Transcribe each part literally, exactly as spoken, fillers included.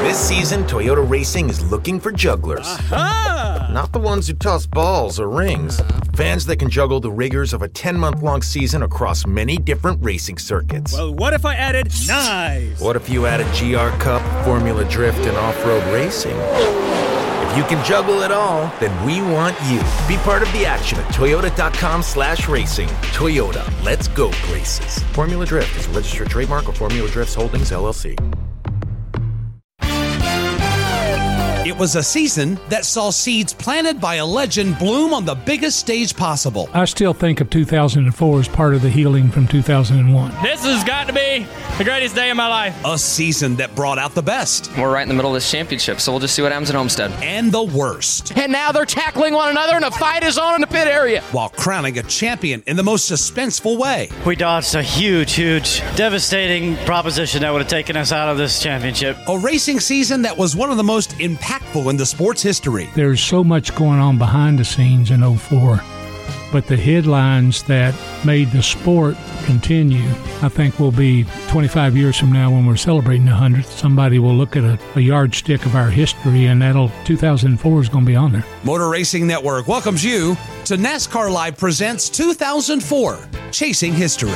This season, Toyota Racing is looking for jugglers. Aha! Not the ones who toss balls or rings. Fans that can juggle the rigors of a ten-month-long season across many different racing circuits. Well, what if I added knives? What if you added G R Cup, Formula Drift, and off-road racing? If you can juggle it all, then we want you. Be part of the action at toyota.com slash racing. Toyota, let's go places. Formula Drift is a registered trademark of Formula Drifts Holdings, L L C. It was a season that saw seeds planted by a legend bloom on the biggest stage possible. I still think of two thousand four as part of the healing from two thousand one. This has got to be the greatest day of my life. A season that brought out the best. We're right in the middle of this championship, so we'll just see what happens at Homestead. And the worst. And now they're tackling one another and a fight is on in the pit area. While crowning a champion in the most suspenseful way. We dodged a huge, huge, devastating proposition that would have taken us out of this championship. A racing season that was one of the most impactful in the sport's history. There's so much going on behind the scenes in oh four, but the headlines that made the sport continue, I think will be twenty-five years from now when we're celebrating the one hundredth. Somebody will look at a, a yardstick of our history, and that'll two thousand four is going to be on there. Motor Racing Network welcomes you to NASCAR Live Presents two thousand four, Chasing History.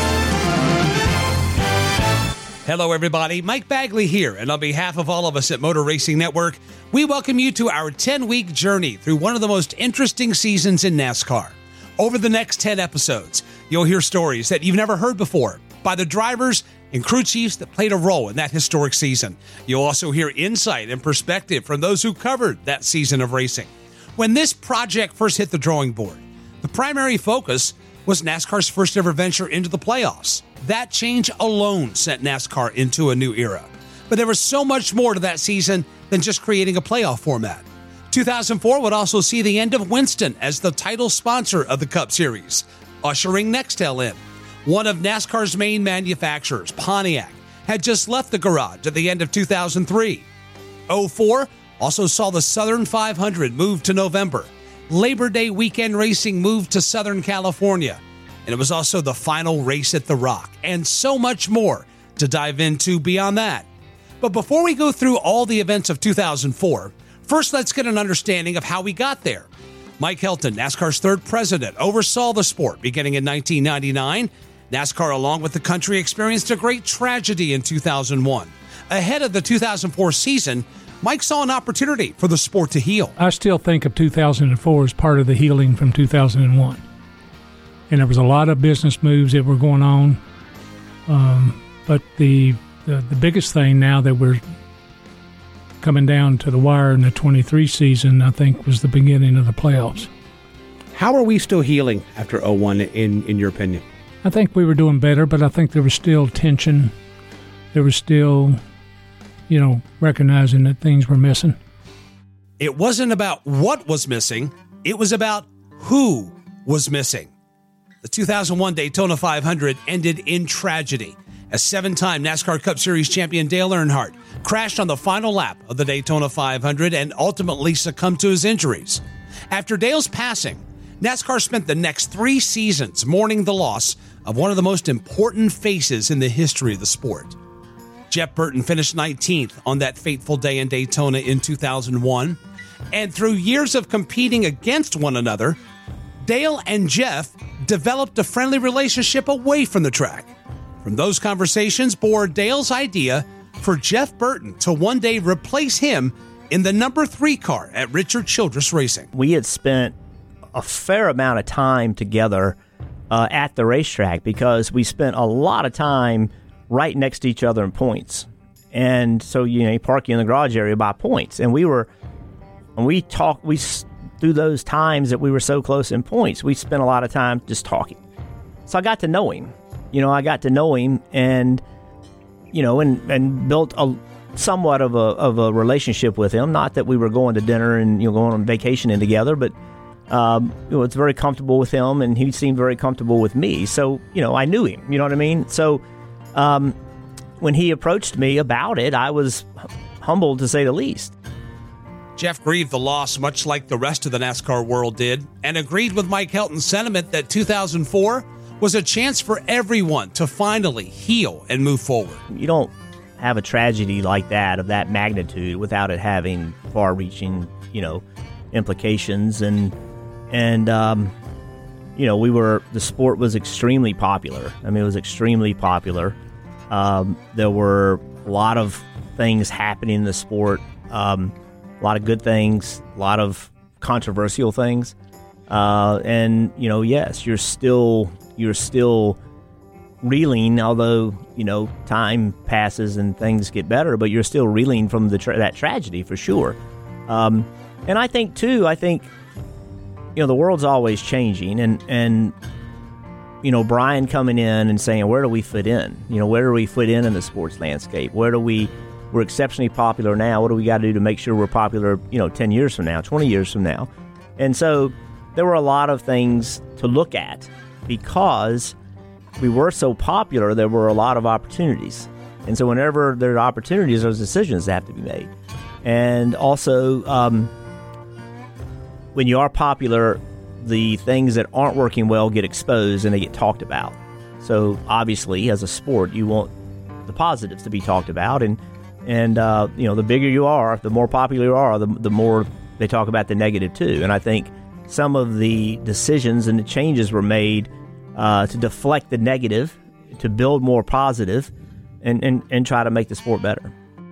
Hello, everybody. Mike Bagley here, and on behalf of all of us at Motor Racing Network, we welcome you to our ten-week journey through one of the most interesting seasons in NASCAR. Over the next ten episodes, you'll hear stories that you've never heard before by the drivers and crew chiefs that played a role in that historic season. You'll also hear insight and perspective from those who covered that season of racing. When this project first hit the drawing board, the primary focus was NASCAR's first ever venture into the playoffs. That change alone sent NASCAR into a new era. But there was so much more to that season than just creating a playoff format. two thousand four would also see the end of Winston as the title sponsor of the Cup Series, ushering Nextel in. One of NASCAR's main manufacturers, Pontiac, had just left the garage at the end of two thousand three. oh four also saw the Southern five hundred move to November. Labor Day weekend racing moved to Southern California. And it was also the final race at The Rock, and so much more to dive into beyond that. But before we go through all the events of two thousand four, first let's get an understanding of how we got there. Mike Helton, NASCAR's third president, oversaw the sport beginning in nineteen ninety-nine. NASCAR, along with the country, experienced a great tragedy in two thousand one. Ahead of the two thousand four season, Mike saw an opportunity for the sport to heal. I still think of two thousand four as part of the healing from two thousand one. And there was a lot of business moves that were going on. Um, but the, the the biggest thing now that we're coming down to the wire in the twenty-three season, I think, was the beginning of the playoffs. How are we still healing after oh one, in, in your opinion? I think we were doing better, but I think there was still tension. There was still, you know, recognizing that things were missing. It wasn't about what was missing. It was about who was missing. The two thousand one Daytona five hundred ended in tragedy as seven-time NASCAR Cup Series champion Dale Earnhardt crashed on the final lap of the Daytona five hundred and ultimately succumbed to his injuries. After Dale's passing, NASCAR spent the next three seasons mourning the loss of one of the most important faces in the history of the sport. Jeff Burton finished nineteenth on that fateful day in Daytona in two thousand one, and through years of competing against one another, Dale and Jeff developed a friendly relationship away from the track. From those conversations bore Dale's idea for Jeff Burton to one day replace him in the number three car at Richard Childress Racing. We had spent a fair amount of time together uh, at the racetrack because we spent a lot of time right next to each other in points. And so, you know, you park you in the garage area by points. And we were, when we talked, we through those times that we were so close in points, we spent a lot of time just talking. So I got to know him. You know, I got to know him and, you know, and, and built a somewhat of a of a relationship with him. Not that we were going to dinner and, you know, going on vacation in together, but um, you know, it's very comfortable with him and he seemed very comfortable with me. So, you know, I knew him, you know what I mean? So um, when he approached me about it, I was humbled to say the least. Jeff grieved the loss much like the rest of the NASCAR world did and agreed with Mike Helton's sentiment that two thousand four was a chance for everyone to finally heal and move forward. You don't have a tragedy like that of that magnitude without it having far-reaching, you know, implications. And and um, you know, we were the sport was extremely popular. I mean, it was extremely popular. Um, there were a lot of things happening in the sport, um, a lot of good things, a lot of controversial things, uh, and you know, yes, you're still you're still. reeling, although, you know, time passes and things get better, but you're still reeling from the tra- that tragedy for sure. Um, and I think, too, I think, you know, the world's always changing, and, and, you know, Brian coming in and saying, where do we fit in? You know, where do we fit in in the sports landscape? Where do we, we're exceptionally popular now. What do we got to do to make sure we're popular, you know, ten years from now, twenty years from now? And so there were a lot of things to look at because we were so popular, there were a lot of opportunities. And so whenever there are opportunities, those decisions have to be made. And also, um, when you are popular, the things that aren't working well get exposed and they get talked about. So obviously, as a sport, you want the positives to be talked about. And, and uh, you know, the bigger you are, the more popular you are, the, the more they talk about the negative too. And I think some of the decisions and the changes were made Uh, to deflect the negative, to build more positive, and, and, and try to make the sport better.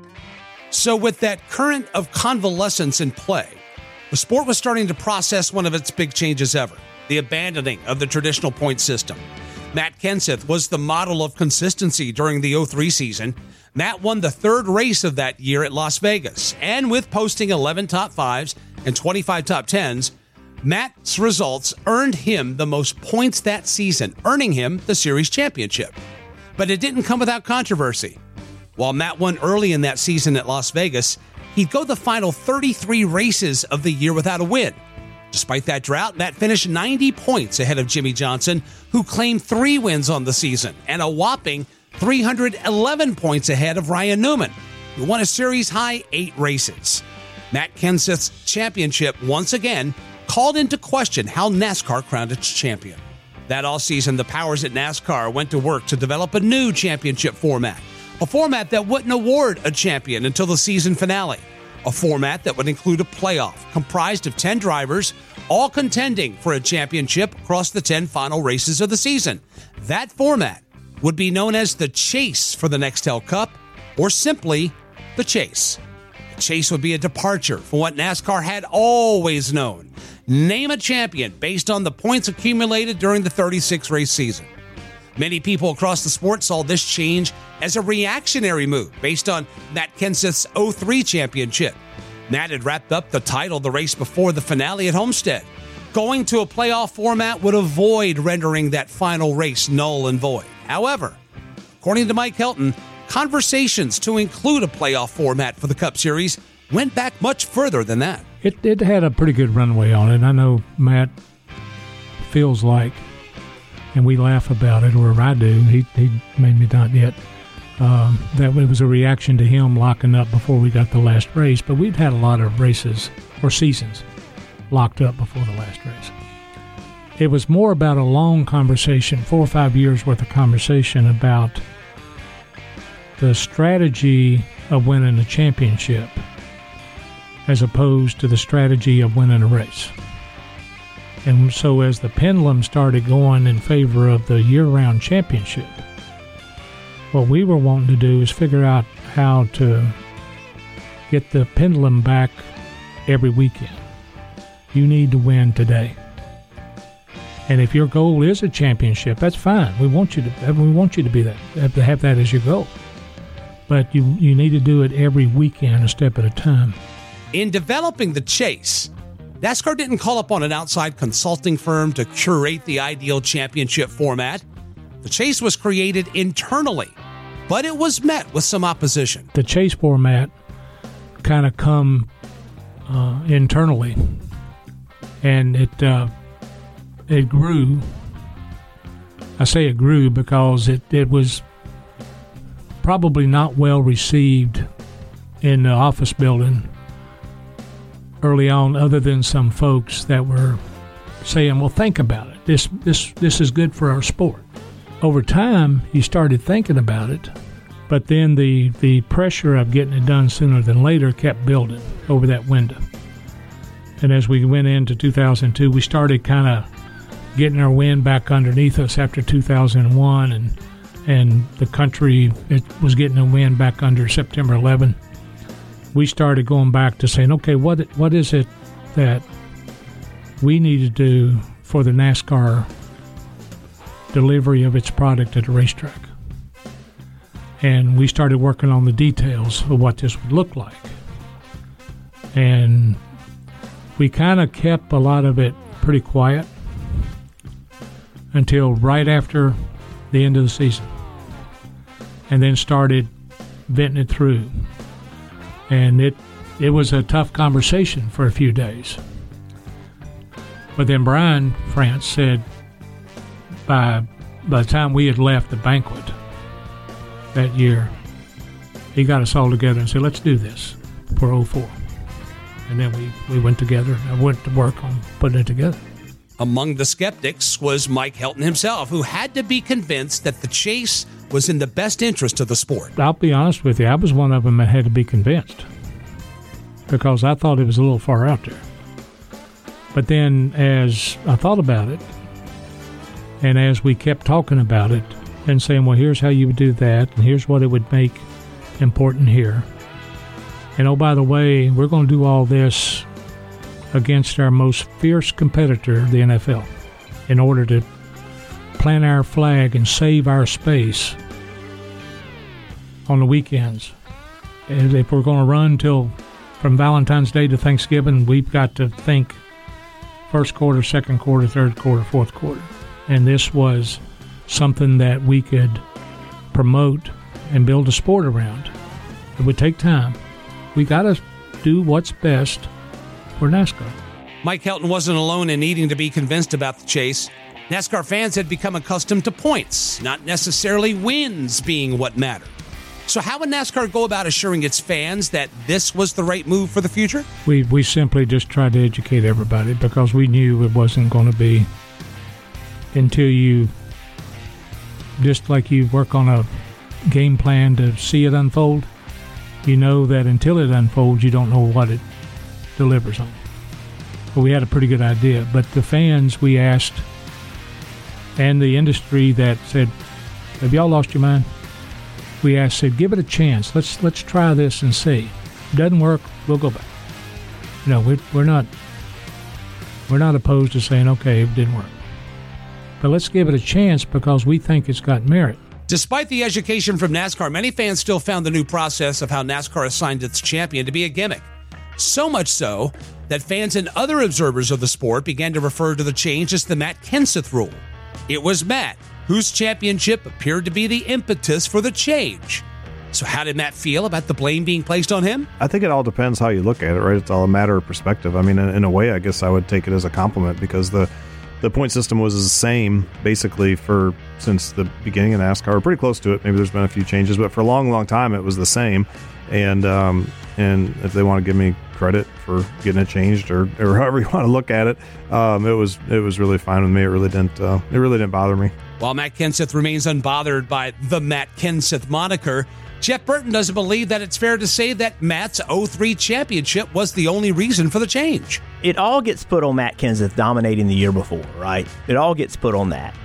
So with that current of convalescence in play, the sport was starting to process one of its big changes ever, the abandoning of the traditional point system. Matt Kenseth was the model of consistency during the oh three season. Matt won the third race of that year at Las Vegas, and with posting eleven top fives and twenty-five top tens, Matt's results earned him the most points that season, earning him the series championship. But it didn't come without controversy. While Matt won early in that season at Las Vegas, he'd go the final thirty-three races of the year without a win. Despite that drought, Matt finished ninety points ahead of Jimmy Johnson, who claimed three wins on the season, and a whopping three hundred eleven points ahead of Ryan Newman, who won a series-high eight races. Matt Kenseth's championship once again called into question how NASCAR crowned its champion. That offseason, the powers at NASCAR went to work to develop a new championship format, a format that wouldn't award a champion until the season finale, a format that would include a playoff comprised of ten drivers, all contending for a championship across the ten final races of the season. That format would be known as the Chase for the Nextel Cup, or simply the Chase. The Chase would be a departure from what NASCAR had always known. Name a champion based on the points accumulated during the thirty-six race season. Many people across the sport saw this change as a reactionary move based on Matt Kenseth's oh three championship. Matt had wrapped up the title the race before the finale at Homestead. Going to a playoff format would avoid rendering that final race null and void. However, according to Mike Helton, conversations to include a playoff format for the Cup Series went back much further than that. It, it had a pretty good runway on it. I know Matt feels like, and we laugh about it, or I do, he, he made me not yet, um, that it was a reaction to him locking up before we got the last race. But we've had a lot of races or seasons locked up before the last race. It was more about a long conversation, four or five years worth of conversation about the strategy of winning a championship as opposed to the strategy of winning a race. And so as the pendulum started going in favor of the year-round championship, what we were wanting to do is figure out how to get the pendulum back every weekend. You need to win today. And if your goal is a championship, that's fine. We want you to we want you to be that, to have that as your goal. But you, you need to do it every weekend, a step at a time. In developing the Chase, NASCAR didn't call upon an outside consulting firm to curate the ideal championship format. The Chase was created internally, but it was met with some opposition. The Chase format kind of come uh, internally, and it uh, it grew. I say it grew because it, it was probably not well received in the office building early on, other than some folks that were saying, well, think about it. This this this is good for our sport. Over time, he started thinking about it, But then the, the pressure of getting it done sooner than later kept building over that window. And as we went into two thousand two, we started kind of getting our wind back underneath us after two thousand one, and and the country it was getting the wind back under September eleventh. We started going back to saying, okay, what what is it that we need to do for the NASCAR delivery of its product at the racetrack? And we started working on the details of what this would look like. And we kind of kept a lot of it pretty quiet until right after the end of the season, and then started venting it through. And it it was a tough conversation for a few days. But then Brian France said by, by the time we had left the banquet that year, he got us all together and said, let's do this for oh four. And then we, we went together. I went to work on putting it together. Among the skeptics was Mike Helton himself, who had to be convinced that the chase was in the best interest of the sport. I'll be honest with you, I was one of them that had to be convinced because I thought it was a little far out there. But then as I thought about it, and as we kept talking about it and saying, well, here's how you would do that, and here's what it would make important here. And oh, by the way, we're going to do all this against our most fierce competitor, the N F L, in order to plant our flag and save our space on the weekends. And if we're going to run till from Valentine's Day to Thanksgiving, we've got to think first quarter, second quarter, third quarter, fourth quarter. And this was something that we could promote and build a sport around. It would take time. We got to do what's best for NASCAR. Mike Helton wasn't alone in needing to be convinced about the chase. NASCAR fans had become accustomed to points, not necessarily wins being what mattered. So how would NASCAR go about assuring its fans that this was the right move for the future? We we simply just tried to educate everybody because we knew it wasn't going to be until you, just like you work on a game plan to see it unfold, you know that until it unfolds, you don't know what it delivers on. But we had a pretty good idea. But the fans we asked, and the industry that said, have y'all lost your mind? We asked, said, give it a chance. Let's let's try this and see. If it doesn't work, we'll go back. You know, we're, we're not we're not opposed to saying, okay, it didn't work. But let's give it a chance because we think it's got merit. Despite the education from NASCAR, many fans still found the new process of how NASCAR assigned its champion to be a gimmick. So much so that fans and other observers of the sport began to refer to the change as the Matt Kenseth rule. It was Matt whose championship appeared to be the impetus for the change. So how did Matt feel about the blame being placed on him? I think it all depends how you look at it, right? It's all a matter of perspective. I mean, in, in a way, I guess I would take it as a compliment because the the point system was the same basically for since the beginning of NASCAR, or pretty close to it. Maybe there's been a few changes, but for a long, long time, it was the same. And um, and if they want to give me credit for getting it changed, or, or however you want to look at it, um, it was it was really fine with me. It really didn't uh, it really didn't bother me. While Matt Kenseth remains unbothered by the Matt Kenseth moniker, Jeff Burton doesn't believe that it's fair to say that Matt's oh three championship was the only reason for the change. It all gets put on Matt Kenseth dominating the year before, right? It all gets put on that.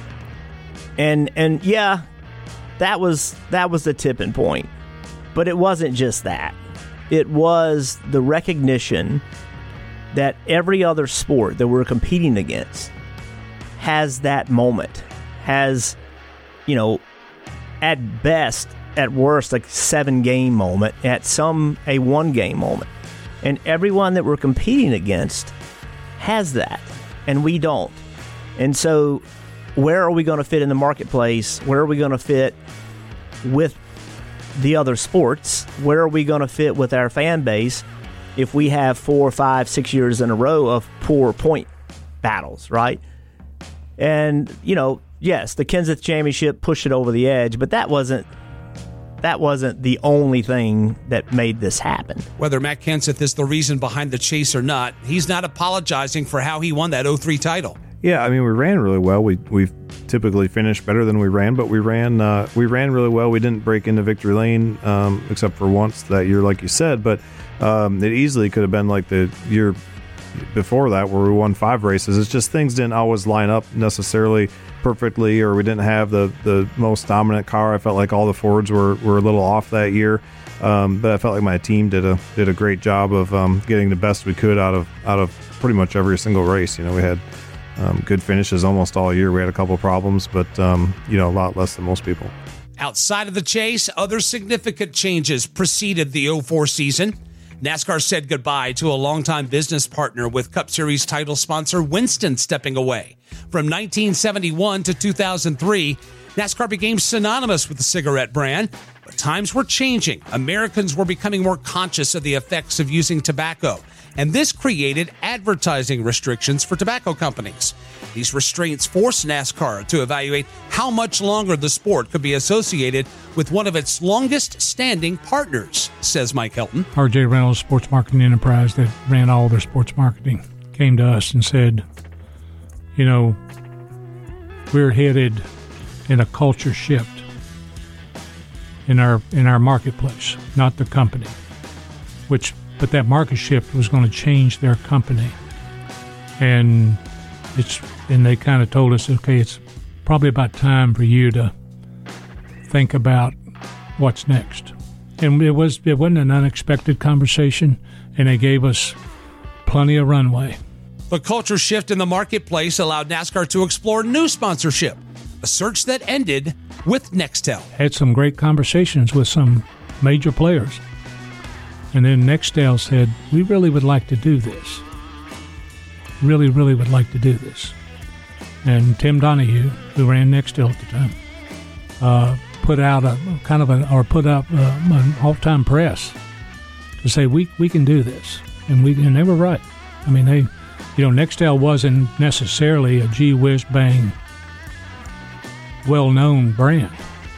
And and yeah, that was that was the tipping point. But it wasn't just that. It was the recognition that every other sport that we're competing against has that moment, has, you know, at best, at worst, like seven-game moment, at some, a one-game moment. And everyone that we're competing against has that, and we don't. And so where are we going to fit in the marketplace? Where are we going to fit with the other sports? Where are we going to fit with our fan base if we have four, five, six years in a row of poor point battles, right? And, you know, yes, the Kenseth Championship pushed it over the edge, but that wasn't that wasn't the only thing that made this happen. Whether Matt Kenseth is the reason behind the chase or not, he's not apologizing for how he won that oh three title. Yeah, I mean, we ran really well. We we typically finished better than we ran, but we ran uh, we ran really well. We didn't break into victory lane um, except for once that year, like you said. But um, it easily could have been like the year before that where we won five races. It's just things didn't always line up necessarily perfectly, or we didn't have the, the most dominant car. I felt like all the Fords were, were a little off that year. Um, but I felt like my team did a did a great job of um, getting the best we could out of out of pretty much every single race. You know, we had um, good finishes almost all year. We had a couple problems, but um, you know, a lot less than most people. Outside of the chase, other significant changes preceded the oh four season. NASCAR said goodbye to a longtime business partner, with Cup Series title sponsor Winston stepping away. From nineteen seventy-one to two thousand three, NASCAR became synonymous with the cigarette brand, but times were changing. Americans were becoming more conscious of the effects of using tobacco, and this created advertising restrictions for tobacco companies. These restraints forced NASCAR to evaluate how much longer the sport could be associated with one of its longest-standing partners, says Mike Helton. R J Reynolds Sports Marketing Enterprise, that ran all their sports marketing, came to us and said, you know, we're headed in a culture shift in our in our marketplace, not the company. Which, but that market shift was going to change their company, and it's and they kind of told us, okay, it's probably about time for you to think about what's next. And it was it wasn't an unexpected conversation, and they gave us plenty of runway. The culture shift in the marketplace allowed NASCAR to explore new sponsorship, a search that ended with Nextel. Had some great conversations with some major players. And then Nextel said, we really would like to do this. Really, really would like to do this. And Tim Donahue, who ran Nextel at the time, uh, put out a kind of an, or put up uh, an all-time press to say, we we can do this. And we and they were right. I mean, they, you know, Nextel wasn't necessarily a gee whiz bang well-known brand,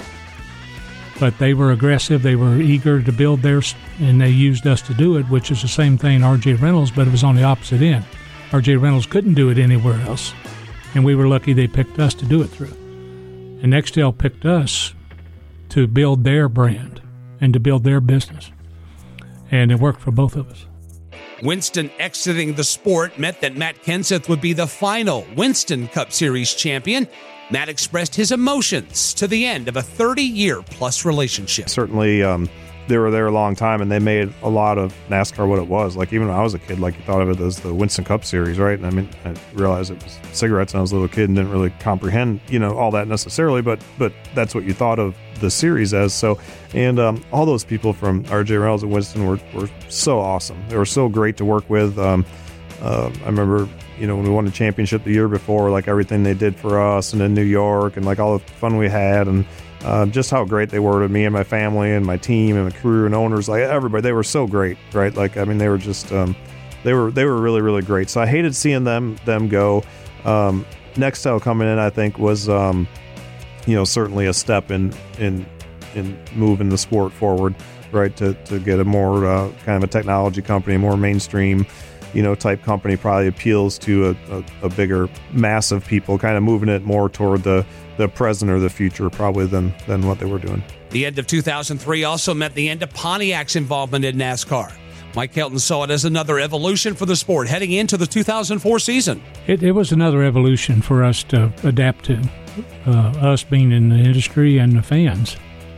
but they were aggressive. They were eager to build theirs, and they used us to do it, which is the same thing R J Reynolds, but it was on the opposite end. R J Reynolds couldn't do it anywhere else, and we were lucky they picked us to do it through. And Nextel picked us to build their brand and to build their business, and it worked for both of us. Winston exiting the sport meant that Matt Kenseth would be the final Winston Cup Series champion. Matt expressed his emotions to the end of a thirty-year-plus relationship. Certainly, um, they were there a long time, and they made a lot of NASCAR what it was. Like, even when I was a kid, like, you thought of it as the Winston Cup Series, right? And I mean, I realized it was cigarettes when I was a little kid and didn't really comprehend, you know, all that necessarily, but but that's what you thought of the series as. So, and um, all those people from R J Reynolds and Winston were, were so awesome. They were so great to work with. Um, uh, I remember, you know, when we won the championship the year before, like everything they did for us, and in New York, and like all the fun we had, and uh, just how great they were to me and my family and my team and the crew and owners, like everybody. They were so great, right? Like, I mean, they were just, um, they were they were really, really great. So I hated seeing them them go. Um, Nextel coming in, I think, was, um, you know, certainly a step in in in moving the sport forward, right? To to get a more uh, kind of a technology company, more mainstream, you know, type company, probably appeals to a, a, a bigger mass of people, kind of moving it more toward the, the present or the future, probably than than what they were doing. The end of two thousand three also meant the end of Pontiac's involvement in NASCAR. Mike Helton saw it as another evolution for the sport heading into the two thousand four season. It, it was another evolution for us to adapt to, uh, us being in the industry and the fans.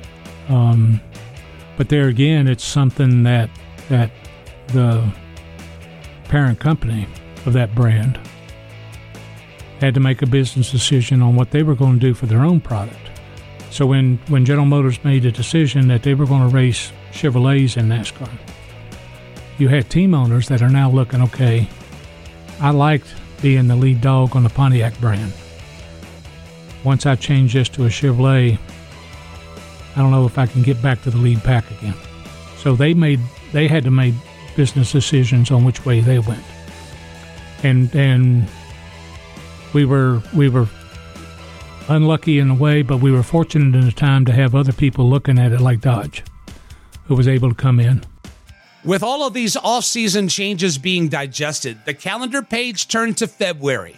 Um, but there again, it's something that that the parent company of that brand had to make a business decision on what they were going to do for their own product. So when, when General Motors made a decision that they were going to race Chevrolets in NASCAR, you had team owners that are now looking, okay, I liked being the lead dog on the Pontiac brand. Once I change this to a Chevrolet, I don't know if I can get back to the lead pack again. So they made they had to make business decisions on which way they went, and and we were we were unlucky in a way, but we were fortunate in the time to have other people looking at it like Dodge, who was able to come in. With all of these off-season changes being digested, the calendar page turned to February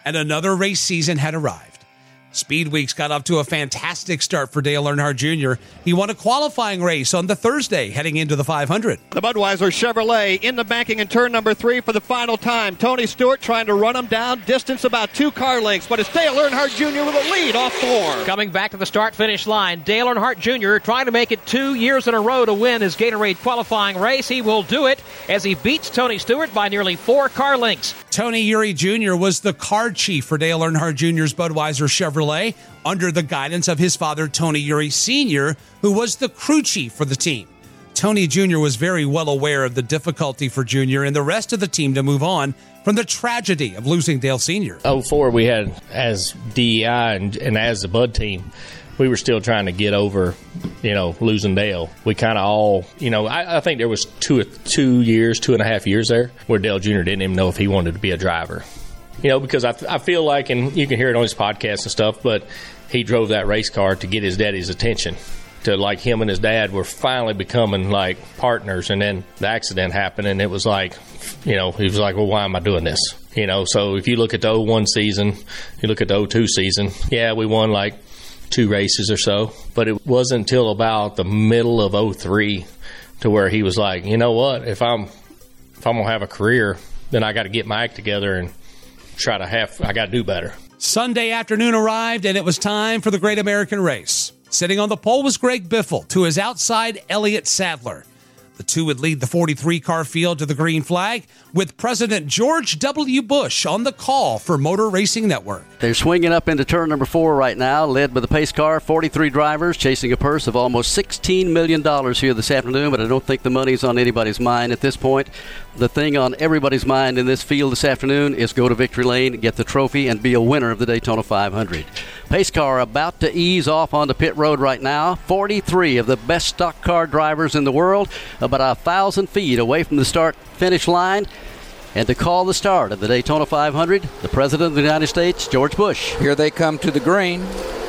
and another race season had arrived. Speed Weeks got off to a fantastic start for Dale Earnhardt Junior He won a qualifying race on the Thursday heading into the five hundred. The Budweiser Chevrolet in the banking in turn number three for the final time. Tony Stewart trying to run him down, distance about two car lengths, but it's Dale Earnhardt Junior with a lead off four. Coming back to the start-finish line, Dale Earnhardt Junior trying to make it two years in a row to win his Gatorade qualifying race. He will do it as he beats Tony Stewart by nearly four car lengths. Tony Eury Junior was the car chief for Dale Earnhardt Junior's Budweiser Chevrolet, under the guidance of his father, Tony Eury Senior, who was the crew chief for the team. Tony Junior was very well aware of the difficulty for Junior and the rest of the team to move on from the tragedy of losing Dale Senior oh four, we had, as D E I and, and as the Bud team, we were still trying to get over, you know, losing Dale. We kind of all, you know, I, I think there was two, two years, two and a half years there where Dale Junior didn't even know if he wanted to be a driver. You know, because I, I feel like, and you can hear it on his podcast and stuff, but he drove that race car to get his daddy's attention. To like him and his dad were finally becoming like partners, and then the accident happened, and it was like, you know, he was like, well, why am I doing this? You know, so if you look at the oh one season, you look at the oh two season, yeah, we won like two races or so, but it wasn't until about the middle of oh three to where he was like, you know what, if I'm if I'm gonna have a career, then I got to get my act together and try to have, I got to do better. Sunday afternoon arrived, and it was time for the Great American Race. Sitting on the pole was Greg Biffle, to his outside, Elliott Sadler. The two would lead the forty-three car field to the green flag, with President George W. Bush on the call for Motor Racing Network. They're swinging up into turn number four right now, led by the pace car, forty-three drivers, chasing a purse of almost sixteen million dollars here this afternoon, but I don't think the money's on anybody's mind at this point. The thing on everybody's mind in this field this afternoon is go to victory lane, get the trophy, and be a winner of the Daytona five hundred. Pace car about to ease off onto pit road right now. forty-three of the best stock car drivers in the world, about a thousand feet away from the start-finish line. And to call the start of the Daytona five hundred, the President of the United States, George Bush. Here they come to the green.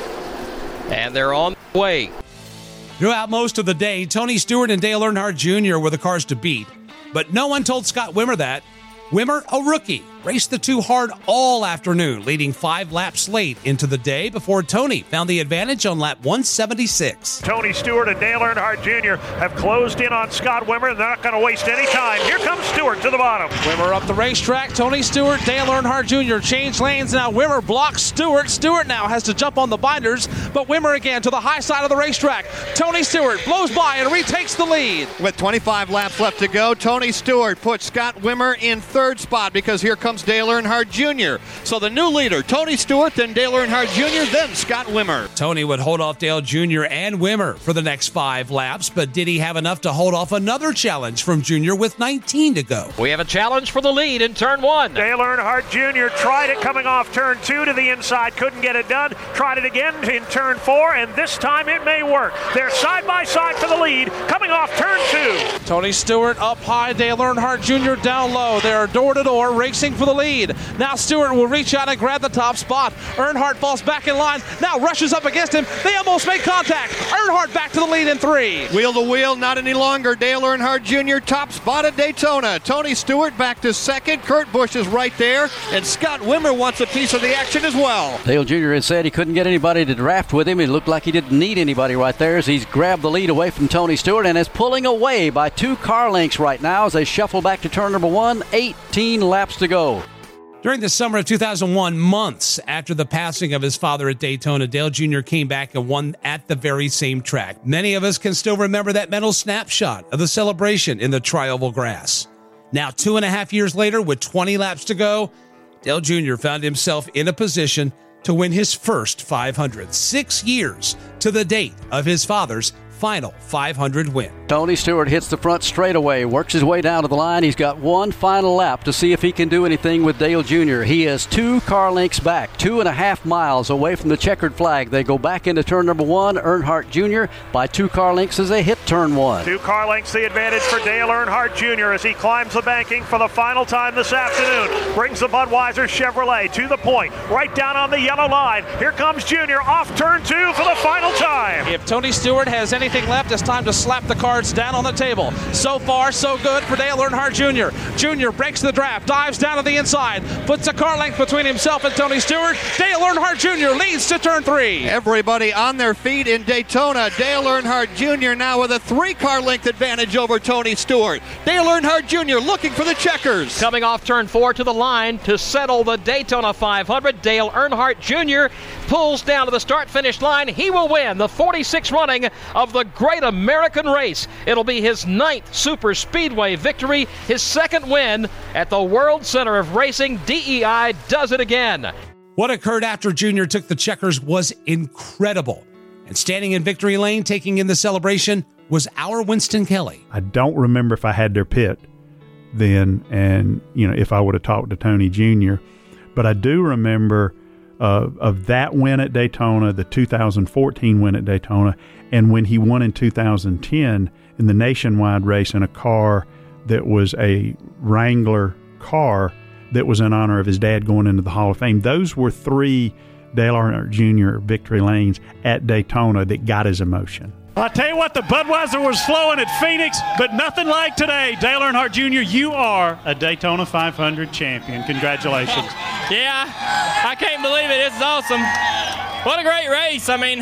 And they're on the way. Throughout most of the day, Tony Stewart and Dale Earnhardt Junior were the cars to beat. But no one told Scott Wimmer that. Wimmer, a rookie, raced the two hard all afternoon, leading five laps late into the day before Tony found the advantage on lap one seventy-six. Tony Stewart and Dale Earnhardt Junior have closed in on Scott Wimmer, and they're not going to waste any time. Here comes Stewart to the bottom. Wimmer up the racetrack. Tony Stewart, Dale Earnhardt Junior change lanes. Now Wimmer blocks Stewart. Stewart now has to jump on the binders, but Wimmer again to the high side of the racetrack. Tony Stewart blows by and retakes the lead. With twenty-five laps left to go, Tony Stewart puts Scott Wimmer in third spot because here comes Dale Earnhardt Junior So the new leader, Tony Stewart, then Dale Earnhardt Junior, then Scott Wimmer. Tony would hold off Dale Junior and Wimmer for the next five laps, but did he have enough to hold off another challenge from Junior with nineteen to go? We have a challenge for the lead in turn one. Dale Earnhardt Junior tried it coming off turn two to the inside, couldn't get it done. Tried it again in turn four, and this time it may work. They're side by side for the lead, coming off turn two. Tony Stewart up high, Dale Earnhardt Junior down low. They are door to door racing for the lead. Now Stewart will reach out and grab the top spot. Earnhardt falls back in line, now rushes up against him. They almost make contact. Earnhardt back to the lead in three. Wheel to wheel, not any longer. Dale Earnhardt Junior top spot at Daytona. Tony Stewart back to second. Kurt Busch is right there, and Scott Wimmer wants a piece of the action as well. Dale Junior had said he couldn't get anybody to draft with him. It looked like he didn't need anybody right there as he's grabbed the lead away from Tony Stewart and is pulling away by two car lengths right now as they shuffle back to turn number one. eighteen laps to go. During the summer of two thousand one, months after the passing of his father at Daytona, Dale Junior came back and won at the very same track. Many of us can still remember that mental snapshot of the celebration in the tri-oval grass. Now, two and a half years later, with twenty laps to go, Dale Junior found himself in a position to win his first five hundred, six years to the date of his father's final five hundred win. Tony Stewart hits the front straightaway, works his way down to the line. He's got one final lap to see if he can do anything with Dale Junior He is two car lengths back, two and a half miles away from the checkered flag. They go back into turn number one. Earnhardt Junior by two car lengths as they hit turn one. Two car lengths the advantage for Dale Earnhardt Junior as he climbs the banking for the final time this afternoon. Brings the Budweiser Chevrolet to the point, right down on the yellow line. Here comes Junior off turn two for the final time. If Tony Stewart has any anything left, it's time to slap the cards down on the table. So far, so good for Dale Earnhardt Junior Junior breaks the draft, dives down to the inside, puts a car length between himself and Tony Stewart. Dale Earnhardt Junior leads to turn three. Everybody on their feet in Daytona. Dale Earnhardt Junior now with a three-car length advantage over Tony Stewart. Dale Earnhardt Junior looking for the checkers. Coming off turn four to the line to settle the Daytona five hundred, Dale Earnhardt Junior pulls down to the start-finish line. He will win the forty-sixth running of the Great American Race. It'll be his ninth Super Speedway victory, his second win at the World Center of Racing. D E I does it again. What occurred after Junior took the checkers was incredible. And standing in victory lane, taking in the celebration, was our Winston Kelly. I don't remember if I had their pit then and, you know, if I would have talked to Tony Junior But I do remember uh, of that win at Daytona, the two thousand fourteen win at Daytona, and when he won in two thousand ten in the nationwide race in a car that was a Wrangler car that was in honor of his dad going into the Hall of Fame. Those were three Dale Earnhardt Junior victory lanes at Daytona that got his emotion. I tell you what, the Budweiser was flowing at Phoenix, but nothing like today. Dale Earnhardt Junior, you are a Daytona five hundred champion. Congratulations. Yeah, I can't believe it. It's awesome. What a great race. I mean,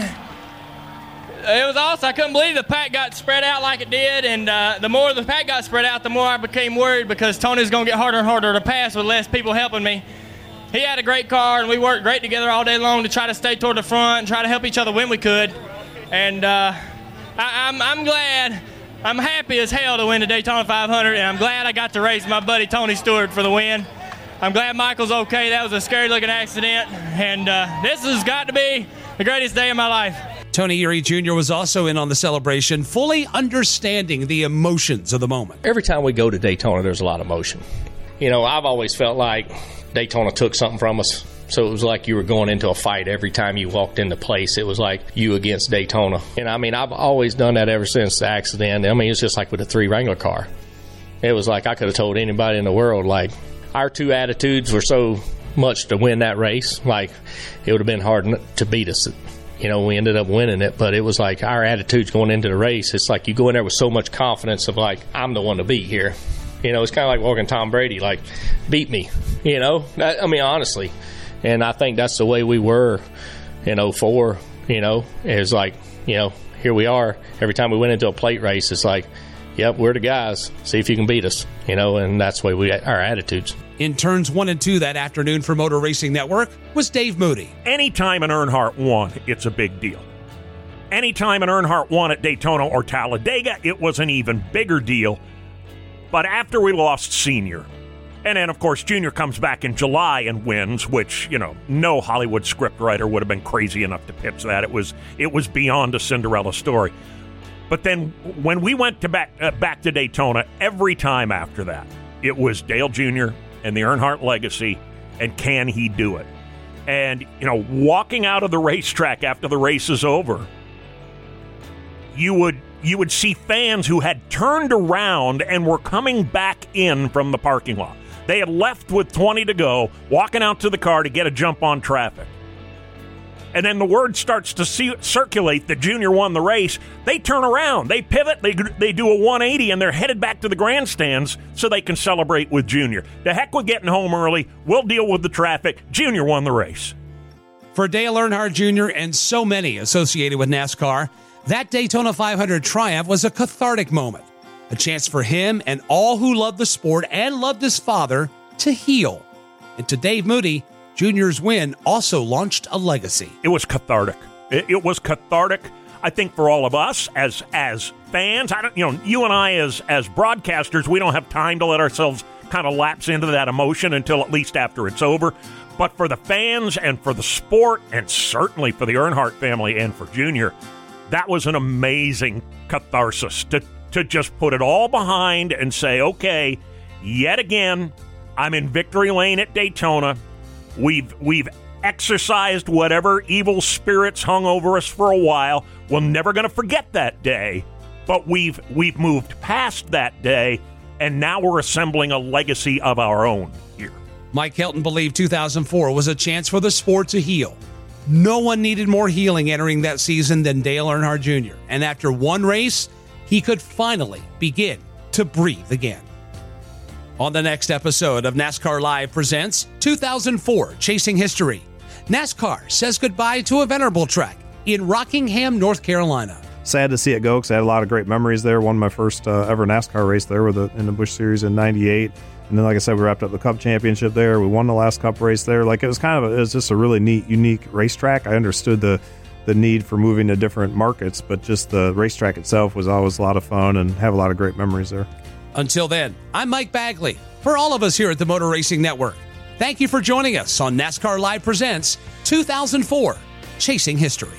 it was awesome. I couldn't believe the pack got spread out like it did, and uh, the more the pack got spread out, the more I became worried because Tony's going to get harder and harder to pass with less people helping me. He had a great car, and we worked great together all day long to try to stay toward the front and try to help each other when we could. And uh, I, I'm, I'm glad, I'm happy as hell to win the Daytona five hundred, and I'm glad I got to race my buddy Tony Stewart for the win. I'm glad Michael's okay. That was a scary-looking accident, and uh, this has got to be the greatest day of my life. Tony Eury Junior was also in on the celebration, fully understanding the emotions of the moment. Every time we go to Daytona, there's a lot of emotion. You know, I've always felt like Daytona took something from us. So it was like you were going into a fight every time you walked into place. It was like you against Daytona. And I mean, I've always done that ever since the accident. I mean, it's just like with the three Wrangler car. It was like I could have told anybody in the world, like, our two attitudes were so much to win that race. Like, it would have been hard to beat us. You know, we ended up winning it, but it was like our attitudes going into the race. It's like you go in there with so much confidence of like, I'm the one to beat here. You know, it's kind of like walking Tom Brady, like, beat me, you know? I, I mean, honestly. And I think that's the way we were in oh four, you know, is like, you know, here we are. Every time we went into a plate race, it's like, yep, we're the guys. See if you can beat us, you know, and that's the way we, our attitudes. In turns one and two that afternoon for Motor Racing Network was Dave Moody. Anytime an Earnhardt won, it's a big deal. Anytime an Earnhardt won at Daytona or Talladega, it was an even bigger deal. But after we lost Senior, and then, of course, Junior comes back in July and wins, which, you know, no Hollywood scriptwriter would have been crazy enough to pitch that. It was it was beyond a Cinderella story. But then when we went to back, uh, back to Daytona, every time after that, it was Dale Junior and the Earnhardt legacy, and can he do it? And, you know, walking out of the racetrack after the race is over, you would you would see fans who had turned around and were coming back in from the parking lot. They had left with twenty to go, walking out to the car to get a jump on traffic. And then the word starts to see, circulate that Junior won the race. They turn around, they pivot, they they do a one eighty, and they're headed back to the grandstands so they can celebrate with Junior. The heck with getting home early. We'll deal with the traffic. Junior won the race. For Dale Earnhardt Junior and so many associated with NASCAR, that Daytona five hundred triumph was a cathartic moment. A chance for him and all who loved the sport and loved his father to heal. And to Dave Moody, Junior's win also launched a legacy. It was cathartic. It, it was cathartic, I think, for all of us as as fans. I don't, you know, you and I as as broadcasters, we don't have time to let ourselves kind of lapse into that emotion until at least after it's over. But for the fans and for the sport, and certainly for the Earnhardt family and for Junior, that was an amazing catharsis to to just put it all behind and say, okay, yet again, I'm in victory lane at Daytona. We've we've exorcised whatever evil spirits hung over us for a while. We're never going to forget that day, but we've we've moved past that day, and now we're assembling a legacy of our own here. Mike Helton believed two thousand four was a chance for the sport to heal. No one needed more healing entering that season than Dale Earnhardt Junior And after one race, he could finally begin to breathe again. On the next episode of NASCAR Live presents two thousand four Chasing History, NASCAR says goodbye to a venerable track in Rockingham, North Carolina. Sad to see it go because I had a lot of great memories there. Won my first uh, ever NASCAR race there with the, in the Busch Series in ninety-eight. And then, like I said, we wrapped up the Cup Championship there. We won the last Cup race there. Like, it was kind of a, it was just a really neat, unique racetrack. I understood the the need for moving to different markets, but just the racetrack itself was always a lot of fun and have a lot of great memories there. Until then, I'm Mike Bagley. For all of us here at the Motor Racing Network, thank you for joining us on NASCAR Live Presents two thousand four Chasing History.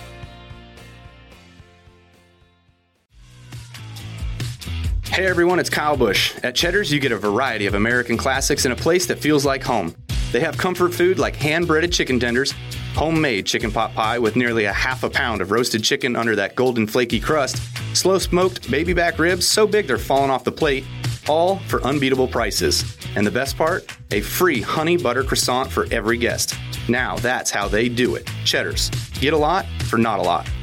Hey everyone, it's Kyle Busch. At Cheddar's, you get a variety of American classics in a place that feels like home. They have comfort food like hand-breaded chicken tenders, homemade chicken pot pie with nearly a half a pound of roasted chicken under that golden flaky crust, slow-smoked baby back ribs so big they're falling off the plate, all for unbeatable prices. And the best part? A free honey butter croissant for every guest. Now that's how they do it. Cheddar's. Get a lot for not a lot.